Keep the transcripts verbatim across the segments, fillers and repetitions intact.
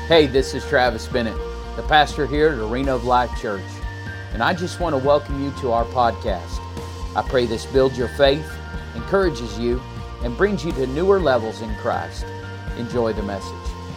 Hey, this is Travis Bennett, the pastor here at Arena of Life Church, and I just want to welcome you to our podcast. I pray this builds your faith, encourages you, and brings you to newer levels in Christ. Enjoy the message.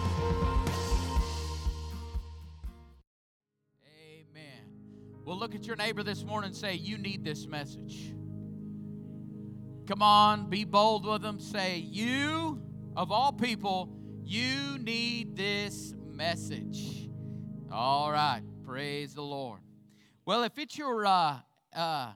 Amen. Well, look at your neighbor this morning and say, you need this message. Come on, be bold with them. Say, you, of all people, you need this message. All right. Praise the Lord. Well, if it's your, uh, uh,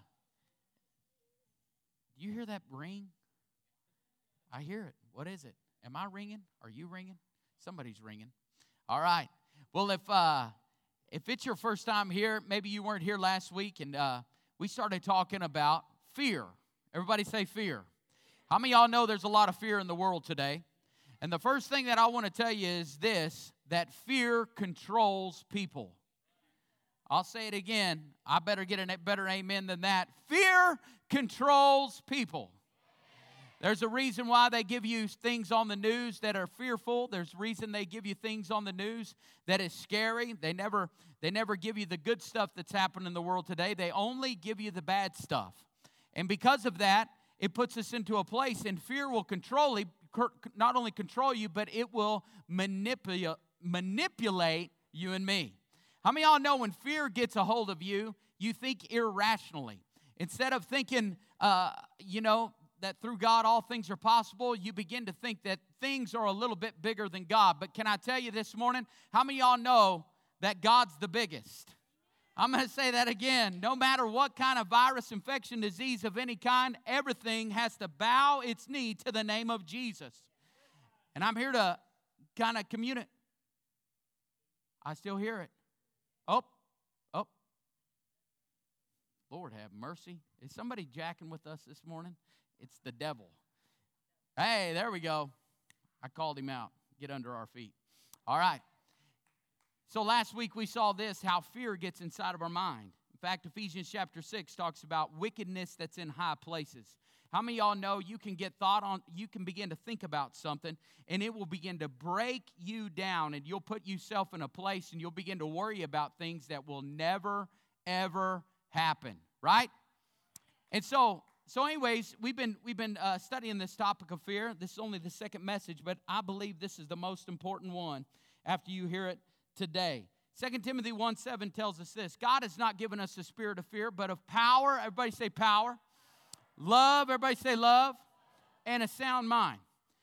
do you hear that ring? I hear it. What is it? Am I ringing? Are you ringing? Somebody's ringing. All right. Well, if uh, if it's your first time here, maybe you weren't here last week, and uh, we started talking about fear. Everybody say fear. How many of y'all know there's a lot of fear in the world today? And the first thing that I want to tell you is this, that fear controls people. I'll say it again. I better get a better amen than that. Fear controls people. There's a reason why they give you things on the news that are fearful. There's a reason they give you things on the news that is scary. They never, they never give you the good stuff that's happening in the world today. They only give you the bad stuff. And because of that, it puts us into a place, and fear will control you. Not only control you, but it will manipulate manipulate you and me. How many of y'all know when fear gets a hold of you, you think irrationally? Instead of thinking, uh, you know, that through God all things are possible, you begin to think that things are a little bit bigger than God. But can I tell you this morning, how many of y'all know that God's the biggest? I'm going to say that again. No matter what kind of virus, infection, disease of any kind, everything has to bow its knee to the name of Jesus. And I'm here to kind of communicate. I still hear it. Oh, oh. Lord have mercy. Is somebody jacking with us this morning? It's the devil. Hey, there we go. I called him out. Get under our feet. All right. So last week we saw this, how fear gets inside of our mind. In fact, Ephesians chapter six talks about wickedness that's in high places. How many of y'all know you can get thought on, you can begin to think about something, and it will begin to break you down, and you'll put yourself in a place, and you'll begin to worry about things that will never, ever happen, right? And so, so anyways, we've been we've been uh, studying this topic of fear. This is only the second message, but I believe this is the most important one after you hear it today. Second Timothy one seven tells us this. God has not given us a spirit of fear, but of power. Everybody say power. Love. Everybody say love. And a sound mind.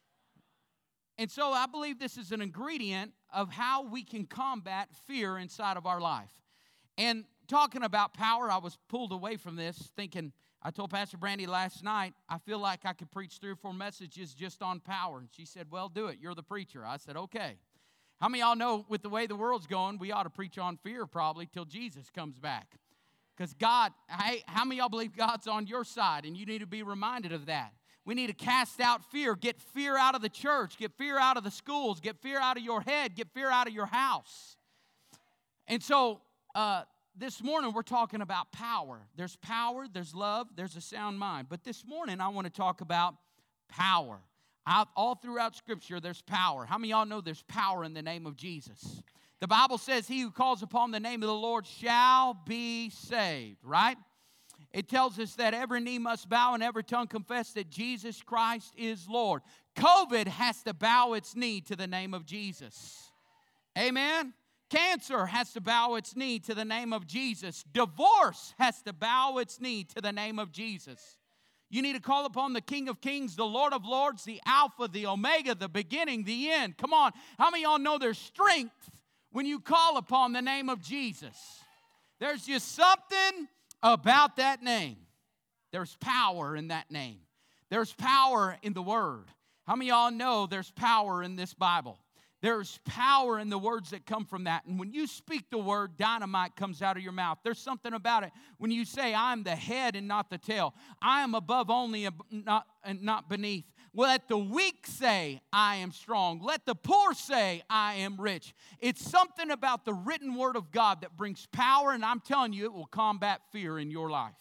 And so I believe this is an ingredient of how we can combat fear inside of our life. And talking about power, I was pulled away from this thinking, I told Pastor Brandy last night, I feel like I could preach three or four messages just on power. And she said, well, do it. You're the preacher. I said, okay. How many of y'all know with the way the world's going, we ought to preach on fear probably till Jesus comes back? Because God, hey, how many of y'all believe God's on your side? And you need to be reminded of that. We need to cast out fear. Get fear out of the church. Get fear out of the schools. Get fear out of your head. Get fear out of your house. And so uh, this morning we're talking about power. There's power, there's love, there's a sound mind. But this morning I want to talk about power. Out, all throughout Scripture, there's power. How many of y'all know there's power in the name of Jesus? The Bible says, he who calls upon the name of the Lord shall be saved, right? It tells us that every knee must bow and every tongue confess that Jesus Christ is Lord. COVID has to bow its knee to the name of Jesus. Amen? Cancer has to bow its knee to the name of Jesus. Divorce has to bow its knee to the name of Jesus. You need to call upon the King of Kings, the Lord of Lords, the Alpha, the Omega, the beginning, the end. Come on. How many of y'all know there's strength when you call upon the name of Jesus? There's just something about that name. There's power in that name. There's power in the Word. How many of y'all know there's power in this Bible? There's power in the words that come from that. And when you speak the word, dynamite comes out of your mouth. There's something about it. When you say, I'm the head and not the tail. I am above only and not, and not beneath. Let the weak say, I am strong. Let the poor say, I am rich. It's something about the written word of God that brings power. And I'm telling you, it will combat fear in your life.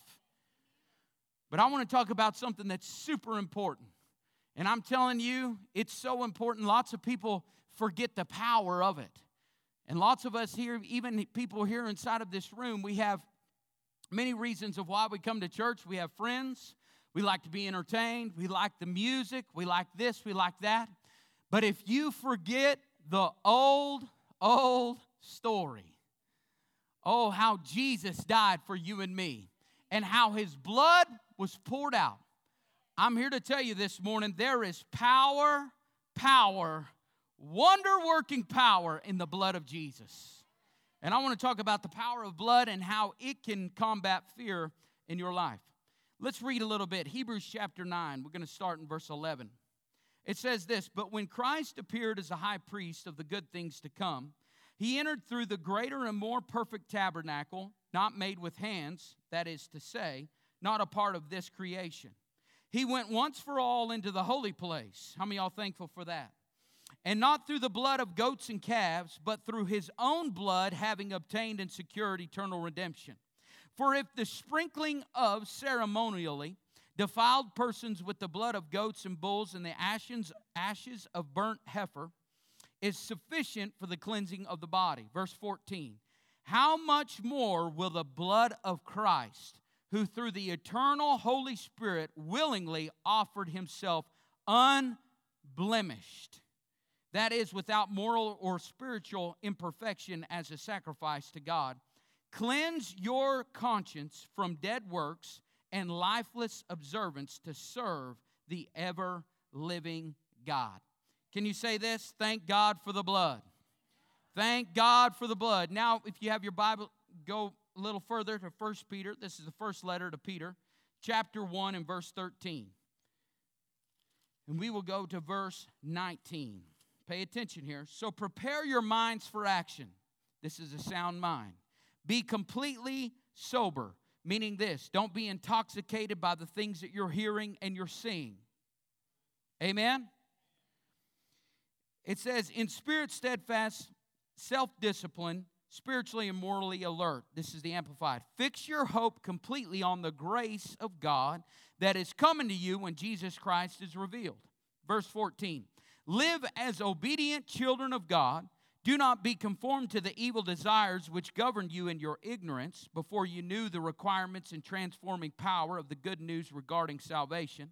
But I want to talk about something that's super important. And I'm telling you, it's so important. Lots of people forget the power of it. And lots of us here, even people here inside of this room, we have many reasons of why we come to church. We have friends. We like to be entertained. We like the music. We like this. We like that. But if you forget the old, old story, oh, how Jesus died for you and me, and how his blood was poured out. I'm here to tell you this morning, there is power, power, wonder-working power in the blood of Jesus. And I want to talk about the power of blood and how it can combat fear in your life. Let's read a little bit. Hebrews chapter nine. We're going to start in verse eleven. It says this, "But when Christ appeared as a high priest of the good things to come, he entered through the greater and more perfect tabernacle, not made with hands, that is to say, not a part of this creation. He went once for all into the holy place." How many of y'all thankful for that? "And not through the blood of goats and calves, but through his own blood, having obtained and secured eternal redemption. For if the sprinkling of ceremonially defiled persons with the blood of goats and bulls and the ashes, ashes of burnt heifer is sufficient for the cleansing of the body." Verse fourteen, "How much more will the blood of Christ, who through the eternal Holy Spirit willingly offered himself unblemished, that is, without moral or spiritual imperfection as a sacrifice to God, cleanse your conscience from dead works and lifeless observance to serve the ever-living God." Can you say this? Thank God for the blood. Thank God for the blood. Now, if you have your Bible, go a little further to First Peter. This is the first letter to Peter, chapter one and verse thirteen. And we will go to verse nineteen. Pay attention here. "So prepare your minds for action." This is a sound mind. "Be completely sober," meaning this, don't be intoxicated by the things that you're hearing and you're seeing. Amen? It says, "In spirit steadfast, self-discipline, spiritually and morally alert." This is the Amplified. "Fix your hope completely on the grace of God that is coming to you when Jesus Christ is revealed." Verse fourteen, "Live as obedient children of God. Do not be conformed to the evil desires which governed you in your ignorance before you knew the requirements and transforming power of the good news regarding salvation.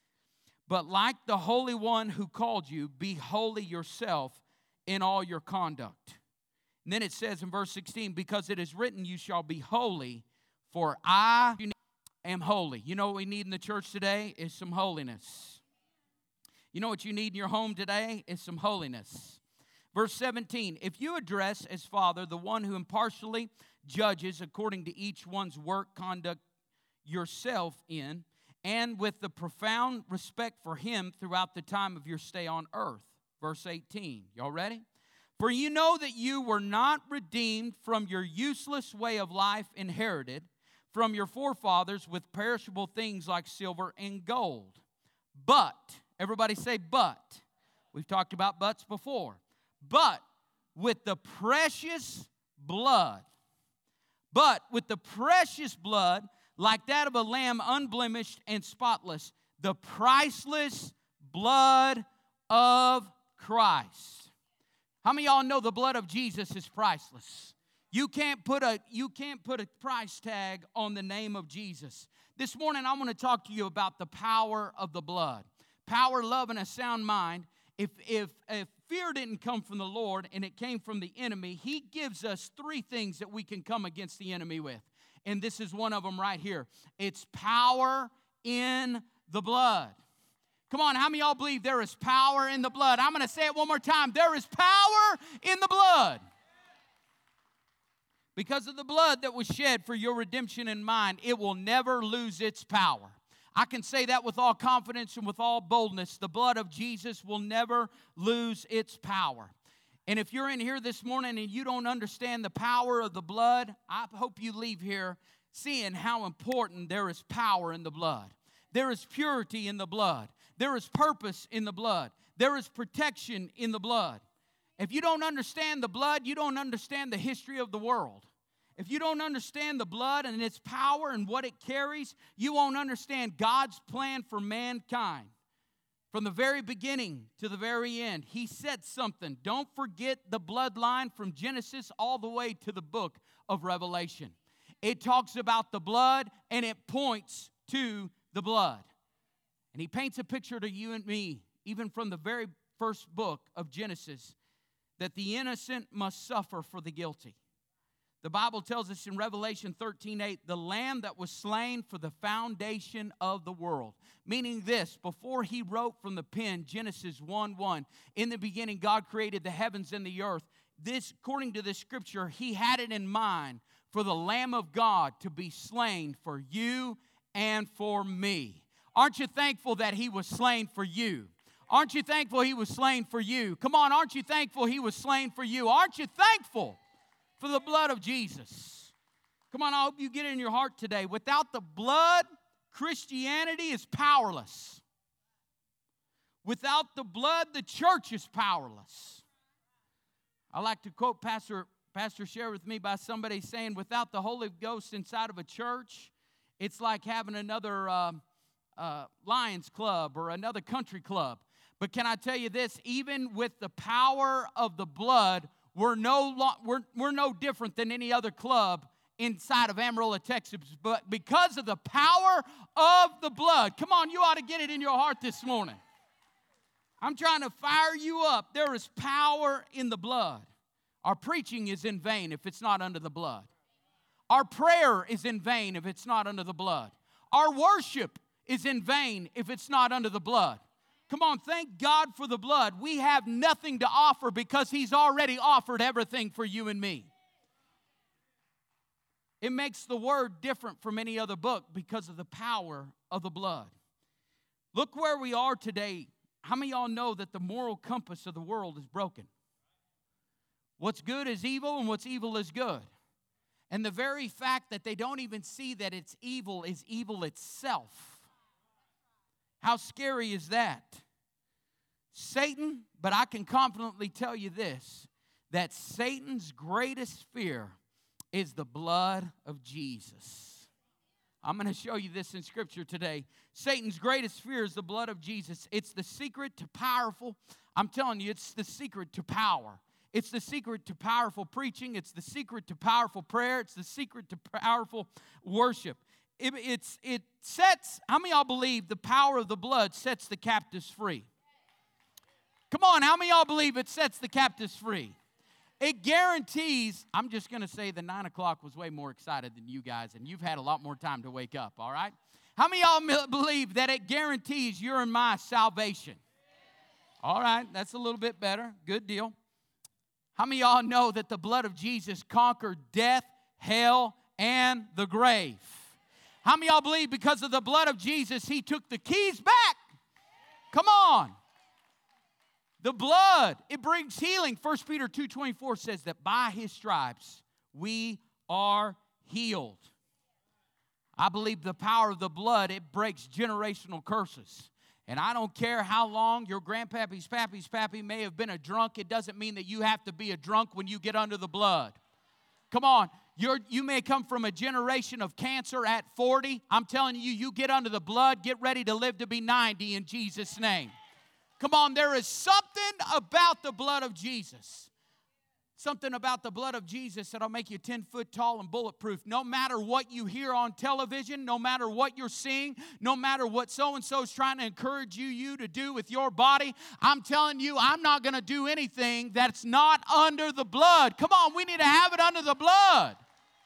But like the Holy One who called you, be holy yourself in all your conduct." And then it says in verse sixteen, "Because it is written, you shall be holy, for I am holy." You know what we need in the church today is some holiness. You know what you need in your home today is some holiness. Verse seventeen, "If you address as Father the one who impartially judges according to each one's work, conduct yourself in, and with the profound respect for him throughout the time of your stay on earth." Verse eighteen, y'all ready? "For you know that you were not redeemed from your useless way of life inherited from your forefathers with perishable things like silver and gold. But," everybody say but. We've talked about buts before. "But with the precious blood, but with the precious blood, like that of a lamb unblemished and spotless, the priceless blood of Christ." How many of y'all know the blood of Jesus is priceless? You can't put a, you can't put a price tag on the name of Jesus. This morning, I want to talk to you about the power of the blood. Power, love, and a sound mind. If, if, if fear didn't come from the Lord and it came from the enemy, he gives us three things that we can come against the enemy with. And this is one of them right here. It's power in the blood. Come on, how many of y'all believe there is power in the blood? I'm going to say it one more time. There is power in the blood. Because of the blood that was shed for your redemption in mine, it will never lose its power. I can say that with all confidence and with all boldness. The blood of Jesus will never lose its power. And if you're in here this morning and you don't understand the power of the blood, I hope you leave here seeing how important there is power in the blood. There is purity in the blood. There is purpose in the blood. There is protection in the blood. If you don't understand the blood, you don't understand the history of the world. If you don't understand the blood and its power and what it carries, you won't understand God's plan for mankind. From the very beginning to the very end, he said something. Don't forget the bloodline from Genesis all the way to the book of Revelation. It talks about the blood, and it points to the blood. And he paints a picture to you and me, even from the very first book of Genesis, that the innocent must suffer for the guilty. The Bible tells us in Revelation thirteen eight, the Lamb that was slain for the foundation of the world. Meaning this, before he wrote from the pen, Genesis one one, in the beginning God created the heavens and the earth. This, according to this scripture, he had it in mind for the Lamb of God to be slain for you and for me. Aren't you thankful that he was slain for you? Aren't you thankful he was slain for you? Come on, aren't you thankful he was slain for you? Aren't you thankful for the blood of Jesus? Come on, I hope you get it in your heart today. Without the blood, Christianity is powerless. Without the blood, the church is powerless. I like to quote Pastor, Pastor shared with me by somebody saying, without the Holy Ghost inside of a church, it's like having another uh, uh, Lions club or another country club. But can I tell you this, even with the power of the blood, we're no, lo- we're, we're no different than any other club inside of Amarillo, Texas. But because of the power of the blood, come on, you ought to get it in your heart this morning. I'm trying to fire you up. There is power in the blood. Our preaching is in vain if it's not under the blood. Our prayer is in vain if it's not under the blood. Our worship is in vain if it's not under the blood. Come on, thank God for the blood. We have nothing to offer because he's already offered everything for you and me. It makes the word different from any other book because of the power of the blood. Look where we are today. How many of y'all know that the moral compass of the world is broken? What's good is evil and what's evil is good. And the very fact that they don't even see that it's evil is evil itself. How scary is that? Satan, but I can confidently tell you this, that Satan's greatest fear is the blood of Jesus. I'm going to show you this in Scripture today. Satan's greatest fear is the blood of Jesus. It's the secret to powerful. I'm telling you, it's the secret to power. It's the secret to powerful preaching. It's the secret to powerful prayer. It's the secret to powerful worship. It, it's, it sets, how many of y'all believe the power of the blood sets the captives free? Come on, how many of y'all believe it sets the captives free? It guarantees, I'm just going to say the nine o'clock was way more excited than you guys, and you've had a lot more time to wake up, all right? How many of y'all believe that it guarantees your and my salvation? All right, that's a little bit better. Good deal. How many of y'all know that the blood of Jesus conquered death, hell, and the grave? How many of y'all believe because of the blood of Jesus, he took the keys back? Come on. The blood, it brings healing. First Peter two twenty-four says that by his stripes we are healed. I believe the power of the blood, it breaks generational curses. And I don't care how long your grandpappy's pappy's pappy may have been a drunk. It doesn't mean that you have to be a drunk when you get under the blood. Come on. You're, you may come from a generation of cancer at forty. I'm telling you, you get under the blood, get ready to live to be ninety in Jesus' name. Come on, there is something about the blood of Jesus. Something about the blood of Jesus that'll make you ten foot tall and bulletproof. No matter what you hear on television, no matter what you're seeing, no matter what so-and-so is trying to encourage you, you to do with your body, I'm telling you, I'm not going to do anything that's not under the blood. Come on, we need to have it under the blood.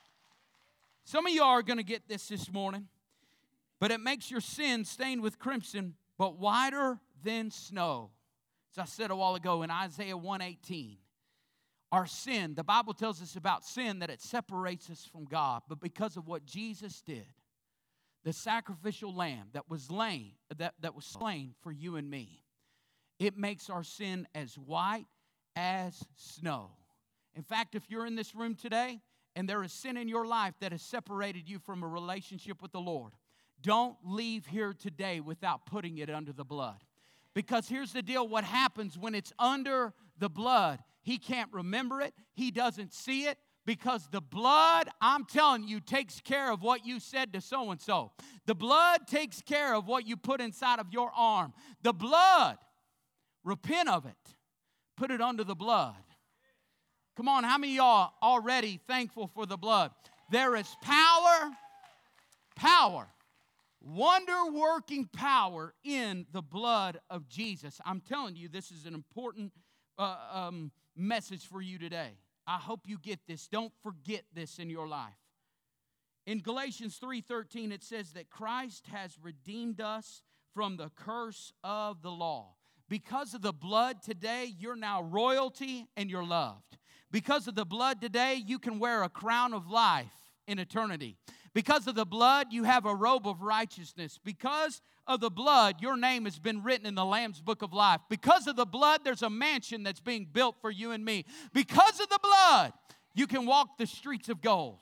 Some of you are going to get this this morning, but it makes your sin stained with crimson, but whiter than snow. As I said a while ago in Isaiah one eighteen. Our sin, the Bible tells us about sin that it separates us from God. But because of what Jesus did, the sacrificial lamb that was slain, that, that was slain for you and me, it makes our sin as white as snow. In fact, if you're in this room today and there is sin in your life that has separated you from a relationship with the Lord, don't leave here today without putting it under the blood. Because here's the deal, what happens when it's under the blood, he can't remember it. He doesn't see it Because the blood, I'm telling you, takes care of what you said to so-and-so. The blood takes care of what you put inside of your arm. The blood, repent of it. Put it under the blood. Come on, how many of y'all already thankful for the blood? There is power, power, wonder-working power in the blood of Jesus. I'm telling you, this is an important uh, um, message for you today. I hope you get this. Don't forget this in your life. In Galatians three thirteen, it says that Christ has redeemed us from the curse of the law. Because of the blood today, you're now royalty and you're loved. Because of the blood today, you can wear a crown of life in eternity. Because of the blood, you have a robe of righteousness. Because of the blood, your name has been written in the Lamb's Book of Life. Because of the blood, there's a mansion that's being built for you and me. Because of the blood, you can walk the streets of gold.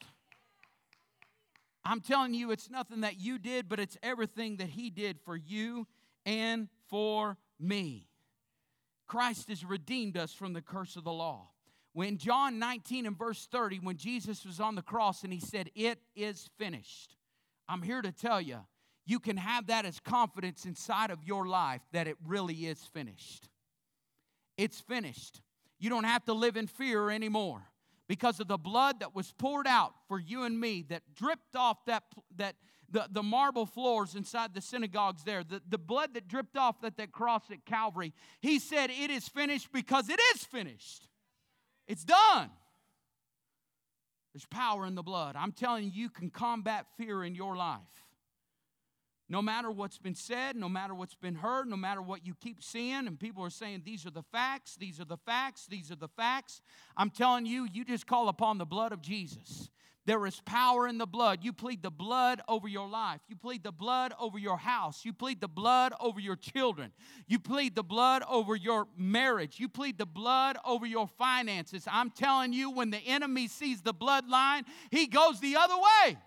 I'm telling you, it's nothing that you did, but it's everything that He did for you and for me. Christ has redeemed us from the curse of the law. When John nineteen and verse thirty, when Jesus was on the cross and He said, "It is finished," I'm here to tell you, you can have that as confidence inside of your life that it really is finished. It's finished. You don't have to live in fear anymore because of the blood that was poured out for you and me, that dripped off that, that the, the marble floors inside the synagogues there, the, the blood that dripped off at that cross at Calvary. He said, "It is finished," because it is finished. It's done. There's power in the blood. I'm telling you, you can combat fear in your life. No matter what's been said, no matter what's been heard, no matter what you keep seeing, and people are saying, "These are the facts, these are the facts, these are the facts." I'm telling you, you just call upon the blood of Jesus. There is power in the blood. You plead the blood over your life. You plead the blood over your house. You plead the blood over your children. You plead the blood over your marriage. You plead the blood over your finances. I'm telling you, when the enemy sees the bloodline, he goes the other way.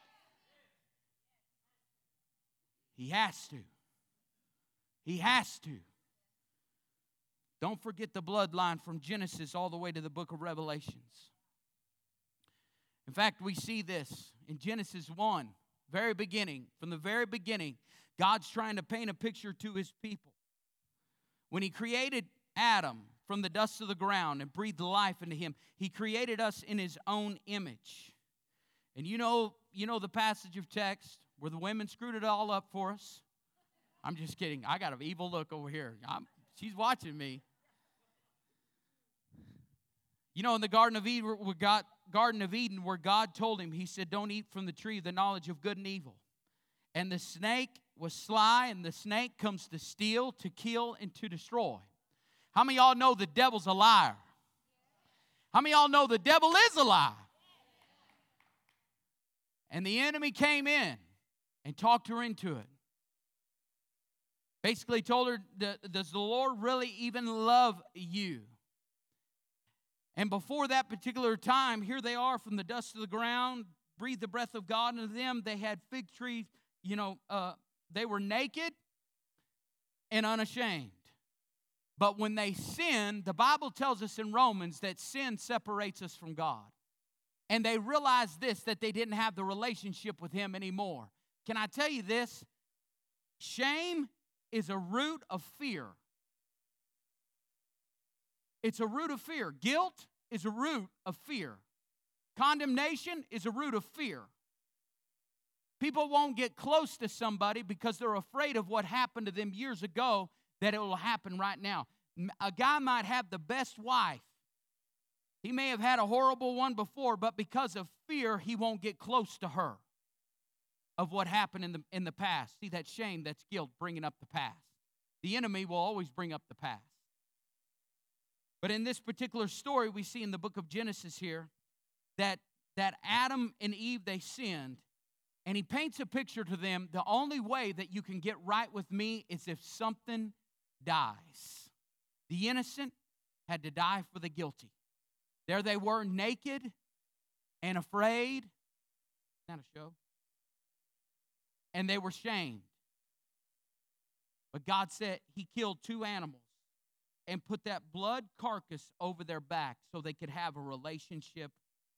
He has to. He has to. Don't forget the bloodline from Genesis all the way to the book of Revelations. In fact, we see this in Genesis one, very beginning. From the very beginning, God's trying to paint a picture to His people. When He created Adam from the dust of the ground and breathed life into him, He created us in His own image. And you know, you know the passage of text where the women screwed it all up for us? I'm just kidding. I got an evil look over here. I'm, she's watching me. You know, in the Garden of Eden, where God, Garden of Eden, where God told him, He said, "Don't eat from the tree of the knowledge of good and evil." And the snake was sly, and the snake comes to steal, to kill, and to destroy. How many of y'all know the devil's a liar? How many of y'all know the devil is a liar? And the enemy came in and talked her into it. Basically told her, "Does the Lord really even love you?" And before that particular time, here they are from the dust of the ground, breathe the breath of God into them. They had fig trees, you know, uh, they were naked and unashamed. But when they sinned, the Bible tells us in Romans that sin separates us from God. And they realized this, that they didn't have the relationship with Him anymore. Can I tell you this? Shame is a root of fear. It's a root of fear. Guilt is a root of fear. Condemnation is a root of fear. People won't get close to somebody because they're afraid of what happened to them years ago, that it will happen right now. A guy might have the best wife. He may have had a horrible one before, but because of fear, he won't get close to her of what happened in the, in the past. See, that shame, that's guilt, bringing up the past. The enemy will always bring up the past. But in this particular story, we see in the book of Genesis here that, that Adam and Eve, they sinned. And he paints a picture to them. The only way that you can get right with me is if something dies. The innocent had to die for the guilty. There they were, naked and afraid. Not a show. And they were shamed. But God said He killed two animals and put that blood carcass over their back so they could have a relationship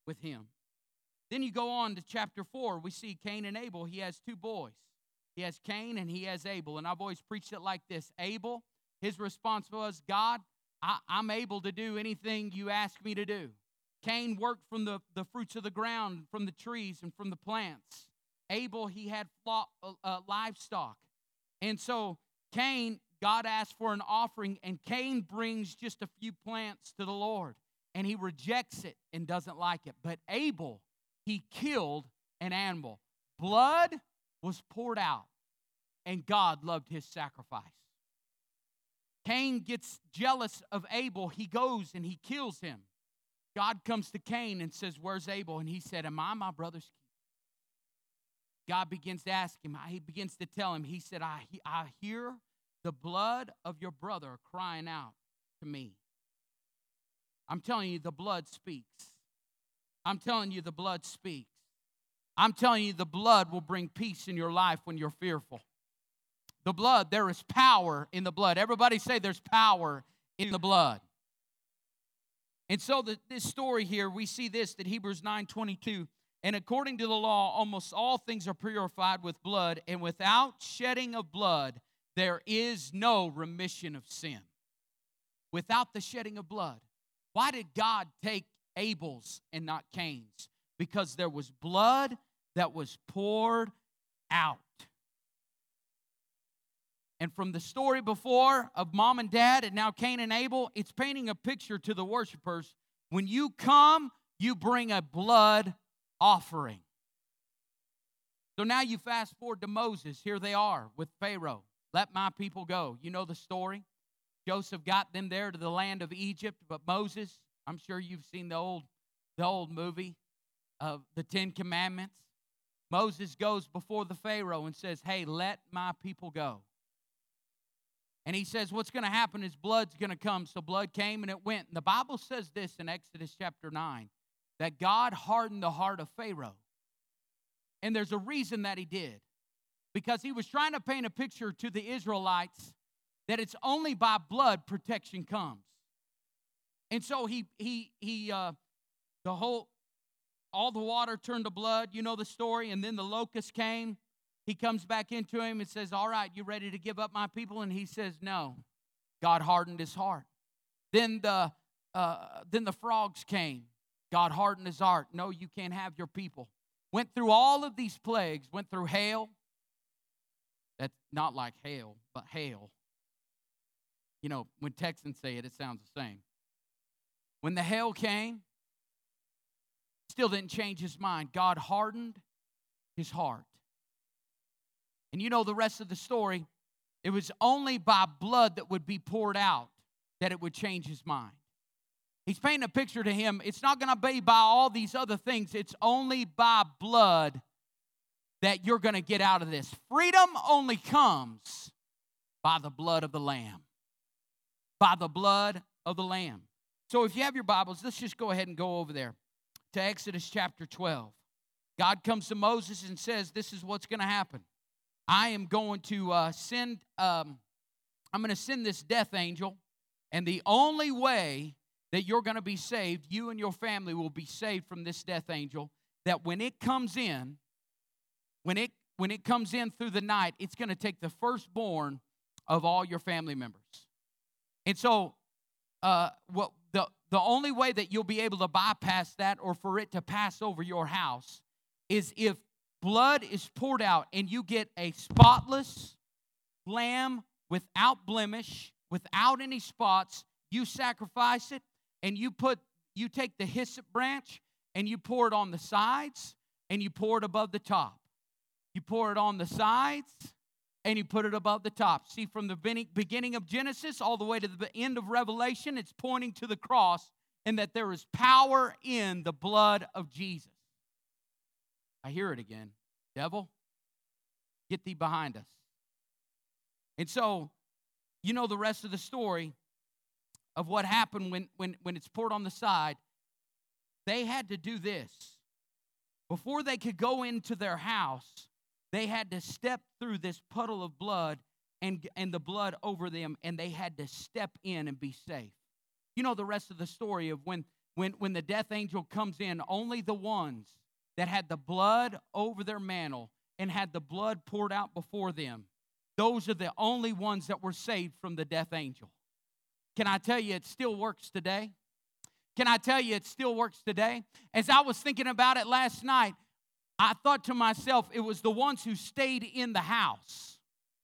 with him. Then you go on to chapter four. We see Cain and Abel. He has two boys. He has Cain and he has Abel. And I've always preached it like this. Abel, his response was, God, I, I'm able to do anything you ask me to do. Cain worked from the, the fruits of the ground, from the trees and from the plants. Abel, he had flock, uh, livestock. And so Cain, God asked for an offering, and Cain brings just a few plants to the Lord. And he rejects it and doesn't like it. But Abel, he killed an animal. Blood was poured out, and God loved his sacrifice. Cain gets jealous of Abel. He goes and he kills him. God comes to Cain and says, where's Abel? And he said, am I my brother's keeper? God begins to ask him. He begins to tell him. He said, I, I hear the blood of your brother crying out to me. I'm telling you, the blood speaks. I'm telling you, the blood speaks. I'm telling you, the blood will bring peace in your life when you're fearful. The blood, there is power in the blood. Everybody say there's power in the blood. And so the, this story here, we see this, that Hebrews nine twenty-two, and according to the law, almost all things are purified with blood, and without shedding of blood, there is no remission of sin. Without the shedding of blood. Why did God take Abel's and not Cain's? Because there was blood that was poured out. And from the story before of mom and dad and now Cain and Abel, it's painting a picture to the worshipers. When you come, you bring a blood offering. So now you fast forward to Moses. Here they are with Pharaoh. Let my people go. You know the story. Joseph got them there to the land of Egypt, but Moses, I'm sure you've seen the old, the old movie of the Ten Commandments. Moses goes before the Pharaoh and says, hey, let my people go. And he says, what's going to happen is blood's going to come. So blood came and it went. And the Bible says this in Exodus chapter nine, that God hardened the heart of Pharaoh. And there's a reason that he did. Because he was trying to paint a picture to the Israelites that it's only by blood protection comes. And so he, he, he, uh, the whole, all the water turned to blood. You know the story. And then the locust came. He comes back into him and says, all right, you ready to give up my people? And he says, no. God hardened his heart. Then the, uh, then the frogs came. God hardened his heart. No, you can't have your people. Went through all of these plagues. Went through hail. That's not like hail, but hail. You know, when Texans say it, it sounds the same. When the hail came, still didn't change his mind. God hardened his heart. And you know the rest of the story. It was only by blood that would be poured out that it would change his mind. He's painting a picture to him. It's not going to be by all these other things. It's only by blood that you're going to get out of this. Freedom only comes by the blood of the Lamb. By the blood of the Lamb. So if you have your Bibles, let's just go ahead and go over there to Exodus chapter twelve. God comes to Moses and says, this is what's going to happen. I am going to uh, send, um, I'm going to send this death angel, and the only way that you're going to be saved, you and your family will be saved from this death angel, that when it comes in, when it when it comes in through the night, it's going to take the firstborn of all your family members. And so, uh, what the the only way that you'll be able to bypass that, or for it to pass over your house, is if blood is poured out and you get a spotless lamb without blemish, without any spots. You sacrifice it, and you put you take the hyssop branch and you pour it on the sides and you pour it above the top. You pour it on the sides and you put it above the top. See, from the beginning of Genesis all the way to the end of Revelation, it's pointing to the cross and that there is power in the blood of Jesus. I hear it again. Devil, get thee behind us. And so, you know the rest of the story of what happened when, when, when it's poured on the side. They had to do this. Before they could go into their house, they had to step through this puddle of blood and, and the blood over them, and they had to step in and be safe. You know the rest of the story of when when, when the death angel comes in, only the ones that had the blood over their mantle and had the blood poured out before them, those are the only ones that were saved from the death angel. Can I tell you it still works today? Can I tell you it still works today? As I was thinking about it last night, I thought to myself, it was the ones who stayed in the house.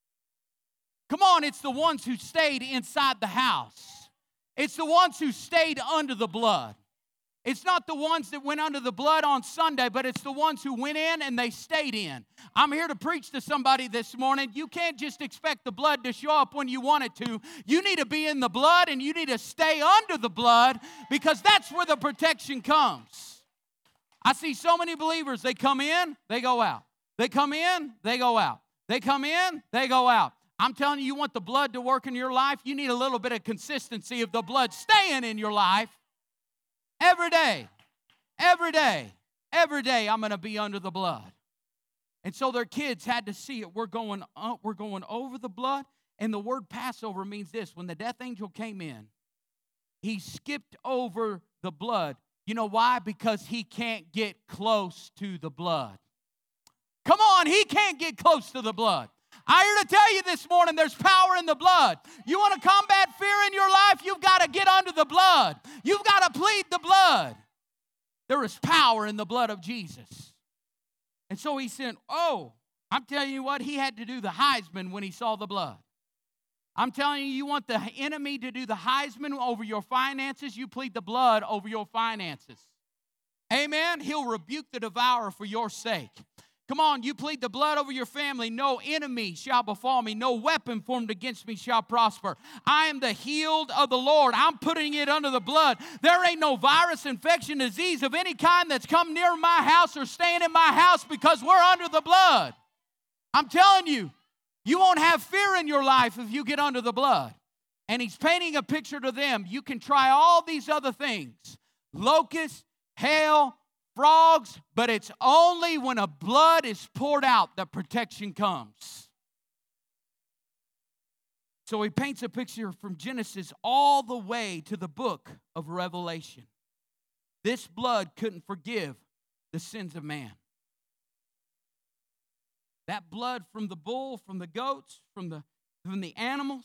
Come on, it's the ones who stayed inside the house. It's the ones who stayed under the blood. It's not the ones that went under the blood on Sunday, but it's the ones who went in and they stayed in. I'm here to preach to somebody this morning. You can't just expect the blood to show up when you want it to. You need to be in the blood and you need to stay under the blood because that's where the protection comes. I see so many believers, they come in, they go out. They come in, they go out. They come in, they go out. I'm telling you, you want the blood to work in your life, you need a little bit of consistency of the blood staying in your life. Every day, every day, every day I'm going to be under the blood. And so their kids had to see it. We're going, uh, we're going over the blood. And the word Passover means this. When the death angel came in, he skipped over the blood. You know why? Because he can't get close to the blood. Come on, he can't get close to the blood. I'm here to tell you this morning, there's power in the blood. You want to combat fear in your life? You've got to get under the blood. You've got to plead the blood. There is power in the blood of Jesus. And so he said, oh, I'm telling you what, he had to do the Heisman when he saw the blood. I'm telling you, you want the enemy to do the Heisman over your finances, you plead the blood over your finances. Amen? He'll rebuke the devourer for your sake. Come on, you plead the blood over your family. No enemy shall befall me. No weapon formed against me shall prosper. I am the healed of the Lord. I'm putting it under the blood. There ain't no virus, infection, disease of any kind that's come near my house or staying in my house because we're under the blood. I'm telling you, you won't have fear in your life if you get under the blood. And he's painting a picture to them. You can try all these other things. Locusts, hail, frogs, but it's only when a blood is poured out that protection comes. So he paints a picture from Genesis all the way to the book of Revelation. This blood couldn't forgive the sins of man. That blood from the bull, from the goats, from the, from the animals,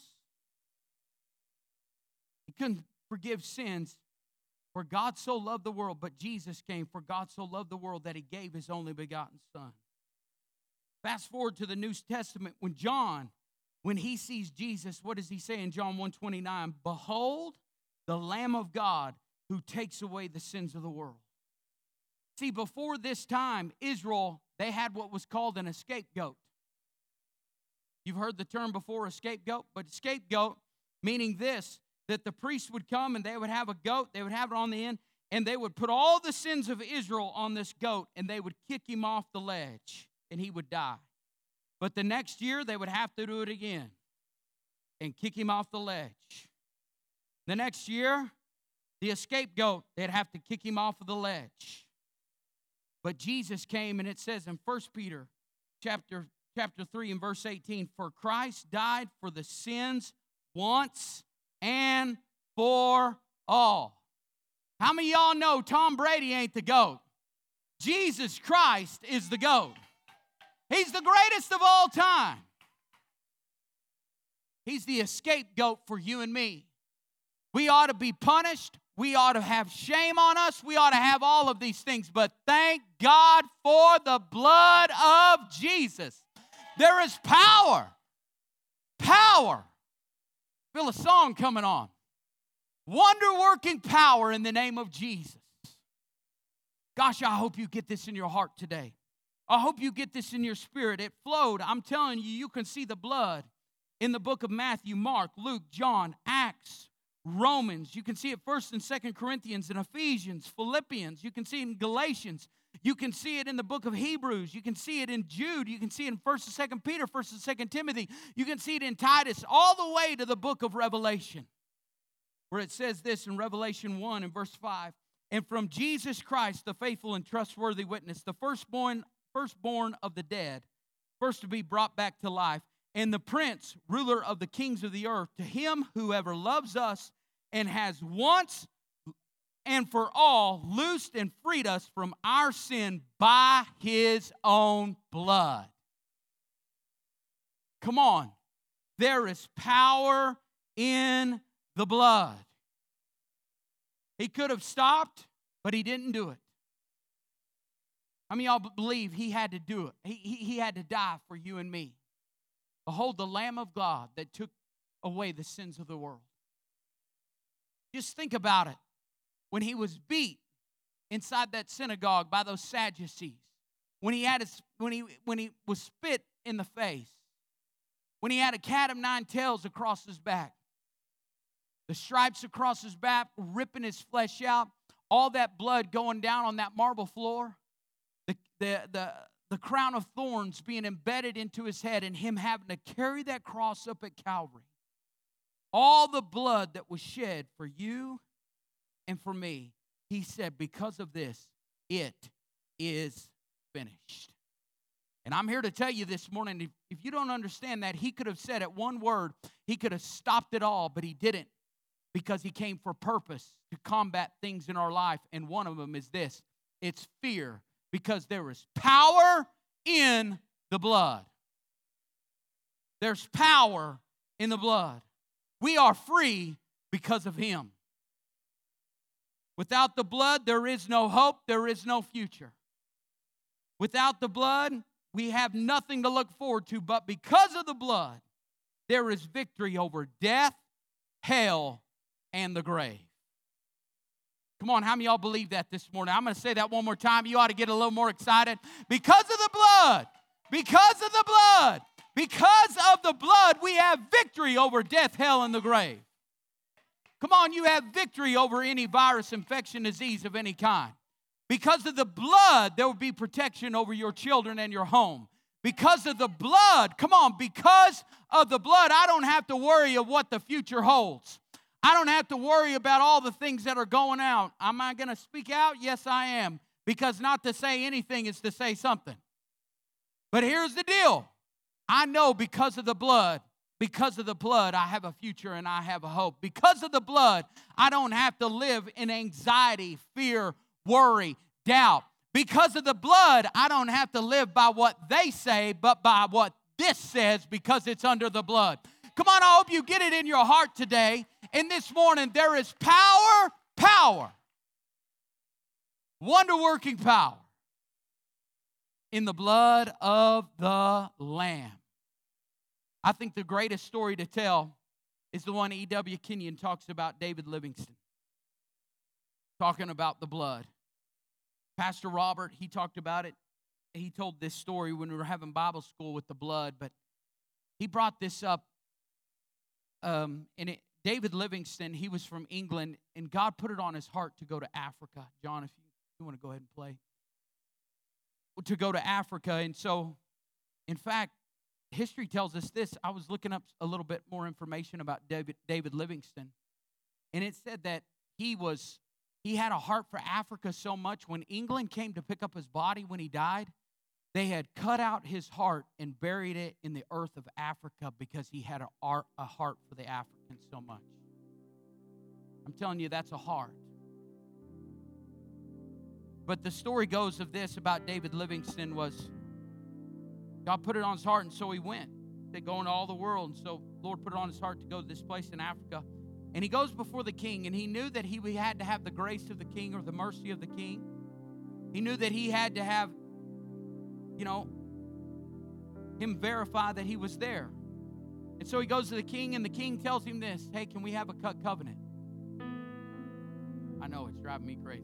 it couldn't forgive sins. For God so loved the world, but Jesus came. For God so loved the world that he gave his only begotten son. Fast forward to the New Testament. When John, when he sees Jesus, what does he say in John one twenty-nine? Behold, the Lamb of God who takes away the sins of the world. See, before this time, Israel, they had what was called an scapegoat. You've heard the term before, a scapegoat, but scapegoat meaning this, that the priest would come and they would have a goat, they would have it on the end, and they would put all the sins of Israel on this goat, and they would kick him off the ledge, and he would die. But the next year, they would have to do it again and kick him off the ledge. The next year, the scapegoat, they'd have to kick him off of the ledge. But Jesus came, and it says in First Peter chapter, chapter three and verse eighteen, for Christ died for the sins once and for all. How many of y'all know Tom Brady ain't the GOAT? Jesus Christ is the GOAT. He's the greatest of all time. He's the scapegoat for you and me. We ought to be punished. We ought to have shame on us. We ought to have all of these things. But thank God for the blood of Jesus. There is power. Power. I feel a song coming on. Wonder-working power in the name of Jesus. Gosh, I hope you get this in your heart today. I hope you get this in your spirit. It flowed. I'm telling you, you can see the blood in the book of Matthew, Mark, Luke, John, Acts, Romans. You can see it first in Second Corinthians and Ephesians, Philippians. You can see it in Galatians. You can see it in the book of Hebrews. You can see it in Jude. You can see it in First and Second Peter, First and Second Timothy. You can see it in Titus, all the way to the book of Revelation, where it says this in Revelation one and verse five. And from Jesus Christ, the faithful and trustworthy witness, the firstborn, firstborn of the dead, first to be brought back to life, and the prince, ruler of the kings of the earth, to him whoever loves us and has once and for all loosed and freed us from our sin by his own blood. Come on. There is power in the blood. He could have stopped, but he didn't do it. How many of y'all believe he had to do it? He, he, he had to die for you and me. Behold, the Lamb of God that took away the sins of the world. Just think about it. When he was beat inside that synagogue by those Sadducees, when he had his, when he when he was spit in the face, when he had a cat of nine tails across his back, the stripes across his back, ripping his flesh out, all that blood going down on that marble floor, the the the the crown of thorns being embedded into his head, and him having to carry that cross up at Calvary. All the blood that was shed for you and for me, he said, because of this, it is finished. And I'm here to tell you this morning, if, if you don't understand that, he could have said it one word, he could have stopped it all, but he didn't, because he came for purpose to combat things in our life. And one of them is this, it's fear, because there is power in the blood. There's power in the blood. We are free because of him. Without the blood, there is no hope, there is no future. Without the blood, we have nothing to look forward to, but because of the blood, there is victory over death, hell, and the grave. Come on, how many of y'all believe that this morning? I'm going to say that one more time. You ought to get a little more excited. Because of the blood, because of the blood, because of the blood, we have victory over death, hell, and the grave. Come on, you have victory over any virus, infection, disease of any kind. Because of the blood, there will be protection over your children and your home. Because of the blood, come on, because of the blood, I don't have to worry of what the future holds. I don't have to worry about all the things that are going out. Am I going to speak out? Yes, I am. Because not to say anything is to say something. But here's the deal. I know because of the blood, because of the blood, I have a future and I have a hope. Because of the blood, I don't have to live in anxiety, fear, worry, doubt. Because of the blood, I don't have to live by what they say, but by what this says, because it's under the blood. Come on, I hope you get it in your heart today. And this morning, there is power, power, wonder-working power in the blood of the Lamb. I think the greatest story to tell is the one E W Kenyon talks about, David Livingstone, talking about the blood. Pastor Robert, he talked about it. He told this story when we were having Bible school with the blood, but he brought this up. Um, and it, David Livingstone, he was from England, and God put it on his heart to go to Africa. John, if you, you want to go ahead and play. To go to Africa. And so, in fact, history tells us this. I was looking up a little bit more information about David, David Livingstone, and it said that he was he had a heart for Africa so much, when England came to pick up his body when he died, they had cut out his heart and buried it in the earth of Africa because he had a, a heart for the Africans so much. I'm telling you, that's a heart. But the story goes of this about David Livingstone was, God put it on his heart, and so he went. They go into all the world, and so the Lord put it on his heart to go to this place in Africa. And he goes before the king, and he knew that he had to have the grace of the king or the mercy of the king. He knew that he had to have, you know, him verify that he was there. And so he goes to the king, and the king tells him this, hey, can we have a cut covenant? I know, it's driving me crazy.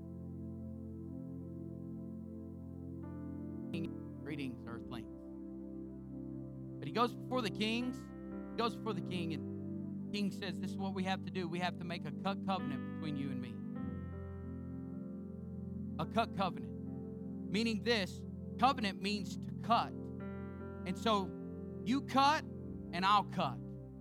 Greetings, earthlings. But he goes before the kings, he goes before the king, and the king says, this is what we have to do. We have to make a cut covenant between you and me. A cut covenant. Meaning this, covenant means to cut. And so you cut and I'll cut.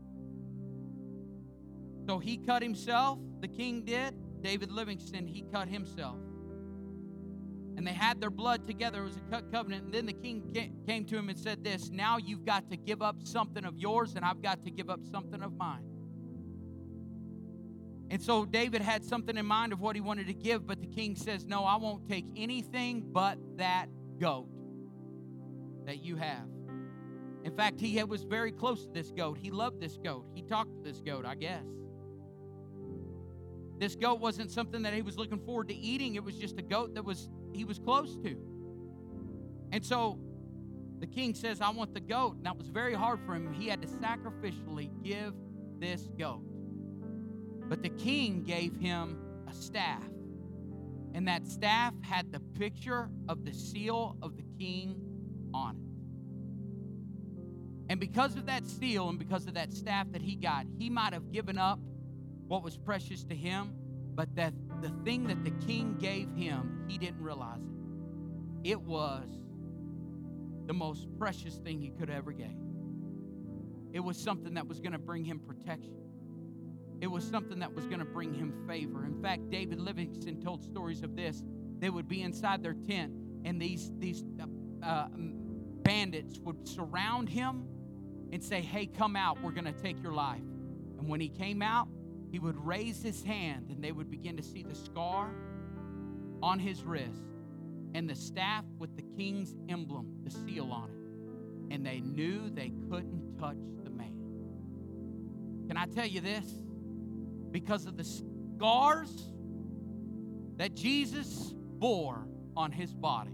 So he cut himself, the king did. David Livingstone, he cut himself. And they had their blood together. It was a cut covenant. And then the king came to him and said this, now you've got to give up something of yours and I've got to give up something of mine. And so David had something in mind of what he wanted to give, but the king says, no, I won't take anything but that goat that you have. In fact, he was very close to this goat. He loved this goat. He talked to this goat, I guess. This goat wasn't something that he was looking forward to eating. It was just a goat that was he was close to. And so the king says, I want the goat. And that was very hard for him. He had to sacrificially give this goat. But the king gave him a staff. And that staff had the picture of the seal of the king on it. And because of that seal and because of that staff that he got, he might have given up what was precious to him, but that the thing that the king gave him, he didn't realize it. It was the most precious thing he could ever give. It was something that was going to bring him protection. It was something that was going to bring him favor. In fact, David Livingston told stories of this. They would be inside their tent, and these, these uh, uh, bandits would surround him and say, hey, come out, we're going to take your life. And when he came out, he would raise his hand, and they would begin to see the scar on his wrist and the staff with the king's emblem, the seal on it. And they knew they couldn't touch the man. Can I tell you this? Because of the scars that Jesus bore on his body,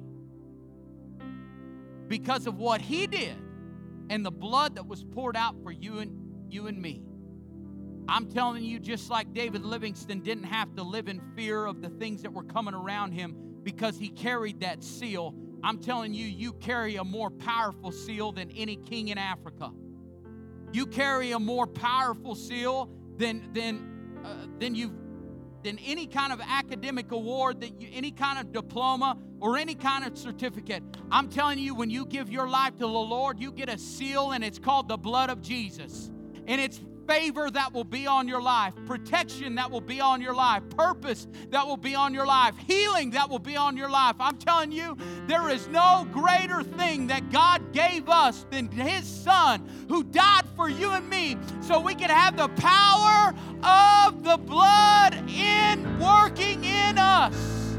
because of what he did and the blood that was poured out for you and you and me, I'm telling you, just like David Livingston didn't have to live in fear of the things that were coming around him because he carried that seal, I'm telling you, you carry a more powerful seal than any king in Africa. You carry a more powerful seal than than uh, than you than any kind of academic award, that you, any kind of diploma or any kind of certificate. I'm telling you, when you give your life to the Lord, you get a seal, and it's called the blood of Jesus. And it's favor that will be on your life, protection that will be on your life, purpose that will be on your life, healing that will be on your life. I'm telling you, there is no greater thing that God gave us than His Son, who died for you and me, so we can have the power of the blood in working in us.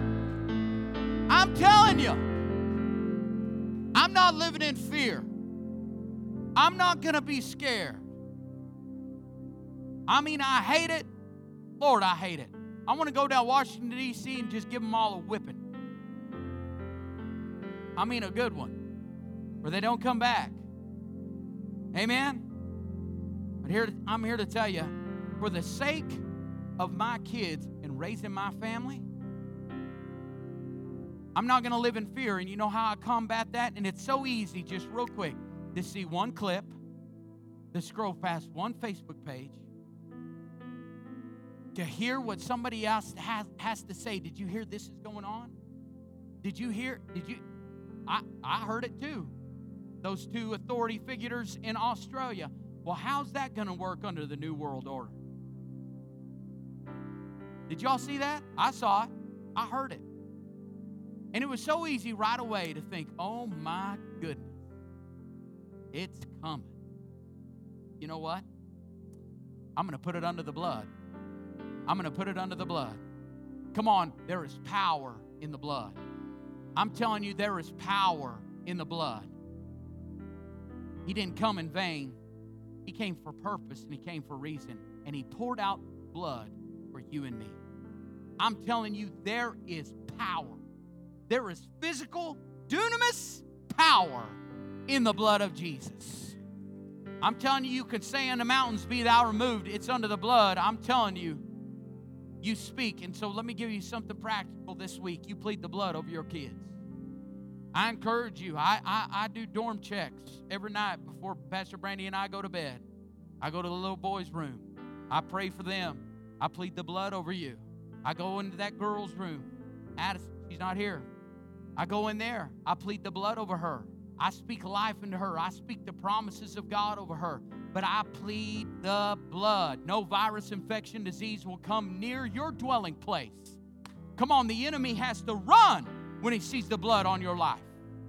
I'm telling you, I'm not living in fear. I'm not going to be scared. I mean, I hate it. Lord, I hate it. I want to go down Washington, D C and just give them all a whipping. I mean, a good one, where they don't come back. Amen? But here, I'm here to tell you, for the sake of my kids and raising my family, I'm not going to live in fear. And you know how I combat that? And it's so easy, just real quick, to see one clip, to scroll past one Facebook page, to hear what somebody else has, has to say. Did you hear this is going on? Did you hear? Did you? I, I heard it too. Those two authority figures in Australia. Well, how's that going to work under the New World Order? Did y'all see that? I saw it. I heard it. And it was so easy right away to think, oh my goodness, it's coming. You know what? I'm going to put it under the blood. I'm going to put it under the blood. Come on, there is power in the blood. I'm telling you, there is power in the blood. He didn't come in vain. He came for purpose, and He came for reason. And He poured out blood for you and me. I'm telling you, there is power. There is physical, dunamis power in the blood of Jesus. I'm telling you, you can say in the mountains, be thou removed. It's under the blood. I'm telling you, you speak. And so let me give you something practical this week. You plead the blood over your kids. I encourage you. I, I, I do dorm checks every night before Pastor Brandy and I go to bed. I go to the little boys' room. I pray for them. I plead the blood over you. I go into that girl's room. Addison, she's not here. I go in there. I plead the blood over her. I speak life into her. I speak the promises of God over her. But I plead the blood. No virus, infection, disease will come near your dwelling place. Come on, the enemy has to run when he sees the blood on your life.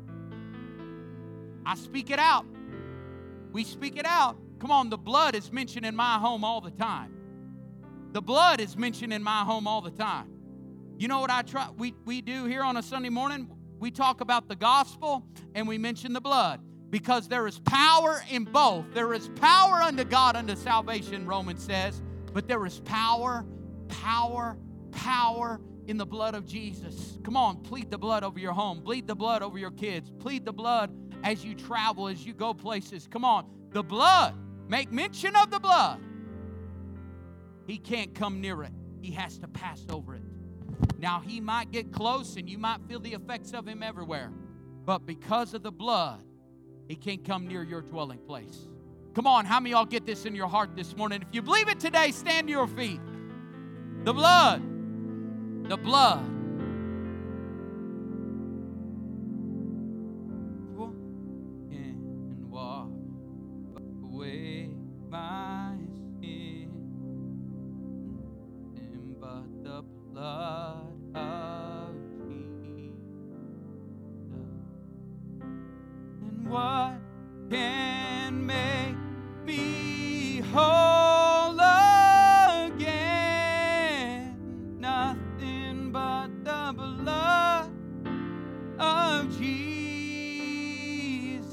I speak it out. We speak it out. Come on, the blood is mentioned in my home all the time. The blood is mentioned in my home all the time. You know what I try? We, we do here on a Sunday morning? We talk about the gospel and we mention the blood because there is power in both. There is power unto God unto salvation, Romans says, but there is power, power, power in the blood of Jesus. Come on, plead the blood over your home. Plead the blood over your kids. Plead the blood as you travel, as you go places. Come on, the blood. Make mention of the blood. He can't come near it. He has to pass over it. Now, he might get close and you might feel the effects of him everywhere. But because of the blood, he can't come near your dwelling place. Come on, how many of y'all get this in your heart this morning? If you believe it today, stand to your feet. The blood. The blood. And wash away my sin. But the blood of Jesus. And what can make me whole again? Nothing but the blood of Jesus.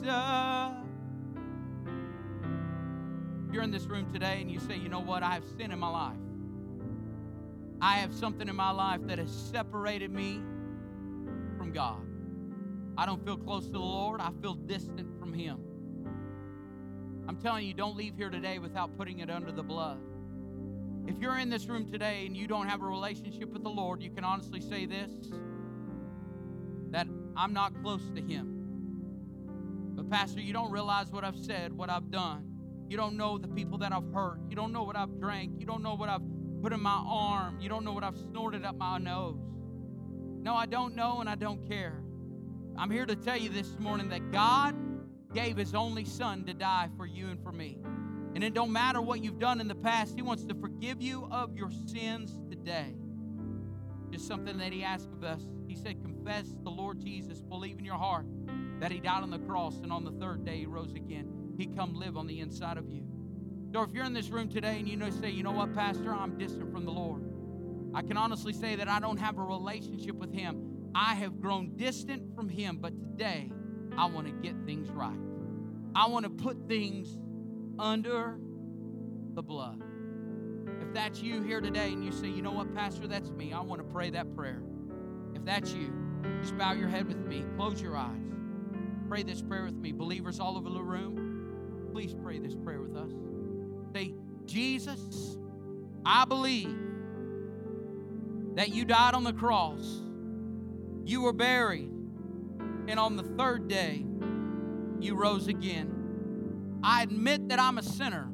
If you're in this room today and you say, you know what, I have sin in my life. I have something in my life that has separated me from God. I don't feel close to the Lord. I feel distant from Him. I'm telling you, don't leave here today without putting it under the blood. If you're in this room today and you don't have a relationship with the Lord, you can honestly say this, that I'm not close to Him. But Pastor, you don't realize what I've said, what I've done. You don't know the people that I've hurt. You don't know what I've drank. You don't know what I've put in my arm. You don't know what I've snorted up my nose. No, I don't know and I don't care. I'm here to tell you this morning that God gave His only Son to die for you and for me. And it don't matter what you've done in the past. He wants to forgive you of your sins today. Just something that He asked of us. He said, confess the Lord Jesus, believe in your heart that He died on the cross and on the third day He rose again. He come live on the inside of you. So if you're in this room today and you know, say, you know what, Pastor, I'm distant from the Lord. I can honestly say that I don't have a relationship with Him. I have grown distant from Him, but today I want to get things right. I want to put things under the blood. If that's you here today and you say, you know what, Pastor, that's me. I want to pray that prayer. If that's you, just bow your head with me. Close your eyes. Pray this prayer with me. Believers all over the room, please pray this prayer with us. Say, Jesus, I believe that you died on the cross. You were buried. And on the third day, you rose again. I admit that I'm a sinner.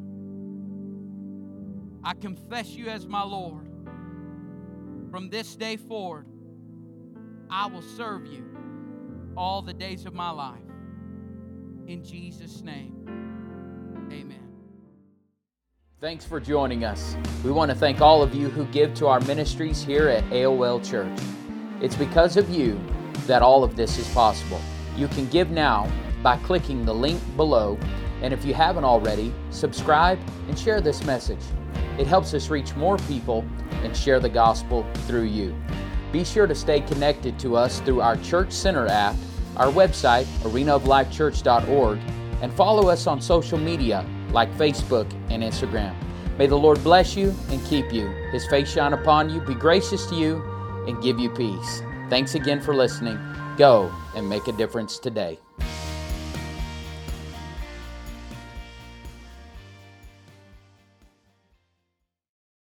I confess you as my Lord. From this day forward, I will serve you all the days of my life. In Jesus' name, amen. Thanks for joining us. We want to thank all of you who give to our ministries here at A O L Church. It's because of you that all of this is possible. You can give now by clicking the link below, and if you haven't already, subscribe and share this message. It helps us reach more people and share the gospel through you. Be sure to stay connected to us through our Church Center app, our website, arena of life church dot org, and follow us on social media like Facebook and Instagram. May the Lord bless you and keep you. His face shine upon you, be gracious to you, and give you peace. Thanks again for listening. Go and make a difference today.